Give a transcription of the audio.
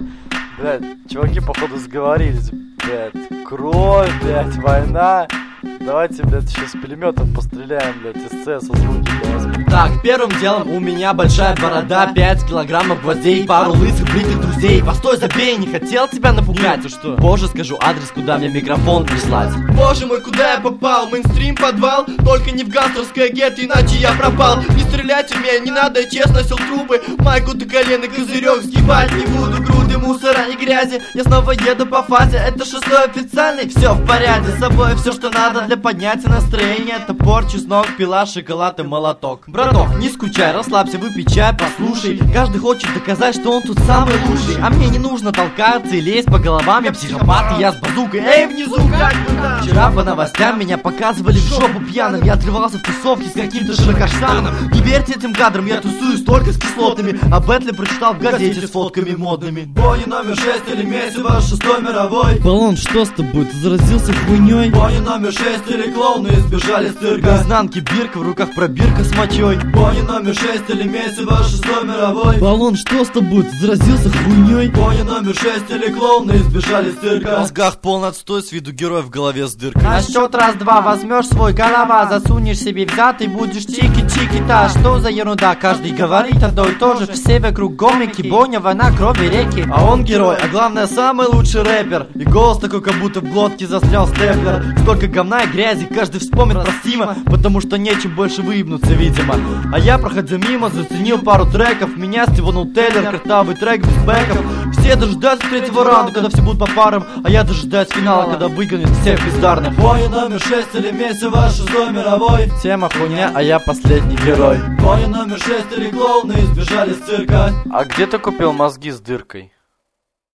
Блядь, чуваки, походу, сговорились. Блядь, кровь, блядь, война. Давайте, блядь, еще с пулеметом постреляем, блядь, из СС звуки, блядь. Так, первым делом у меня большая борода, 5 килограммов гвоздей, пару лысых бритых друзей. Постой, забей, не хотел тебя напугать, что? Позже скажу адрес, куда мне микрофон прислать. Боже мой, куда я попал? Мейнстрим, подвал? Только не в гангстерское гетто, иначе я пропал. Не стрелять в меня не надо, я честно носил трубы. Майку до колена, козырек, сгибать не буду. Груды мусора и грязи, я снова еду по фазе. Это 6-й официальный, все в порядке. С собой все, что надо для поднятия настроения. Топор, чеснок, пила, шоколад и молоток. Браток, не скучай, расслабься, выпей чай, послушай. Каждый хочет доказать, что он тут самый лучший. А мне не нужно толкаться и лезть по головам. Я психопат, и я с базукой. Эй, внизу, как бы там? Вчера по новостям меня показывали в жопу пьяным. Я отрывался в тусовке с каким-то широкоштаном. Не верьте этим кадрам, я тусуюсь только с кислотными. А Бентли прочитал в газете с фотками модными. Бонни номер 6 или Мессиво, 6-й мировой. Баллон, что с тобой? Ты заразился хуйней? Бонни номер 6 или клоуны избежали с цирка. Изнанки бирка, в руках пробирка с мочой. Бонни номер 6 или Мессиво, 6-й мировой. Баллон, что с тобой? Ты заразился хуйней? Бонни номер 6 или клоуны избежали с цирка. В мозгах полный отстой, с виду героя в голове с дыркой. На счет раз-два возьмешь свой голова, засунешь себе взятый, будешь чики-чики-та. Что за ерунда, каждый говорит одно и то же. Все вокруг гомики, бойня, война, крови, реки. А он герой, а главное самый лучший рэпер. И голос такой, как будто в глотке застрял степлер. Столько говна и грязи, каждый вспомнит про Стима, потому что нечем больше выебнуться, видимо. А я, проходя мимо, заценил пару треков. Меня стиванул Тейлор, картавый трек без бэков. Все дожидаются третьего раунда, когда все будут по парам. А я дожидаюсь финала, когда выгонят всех бездарных. Бонни номер 6 или Мессиво, 6-й мировой. Тема хуйня, а я последний герой. Бонни номер 6 или клоуны избежали с цирка. А где ты купил мозги с дыркой?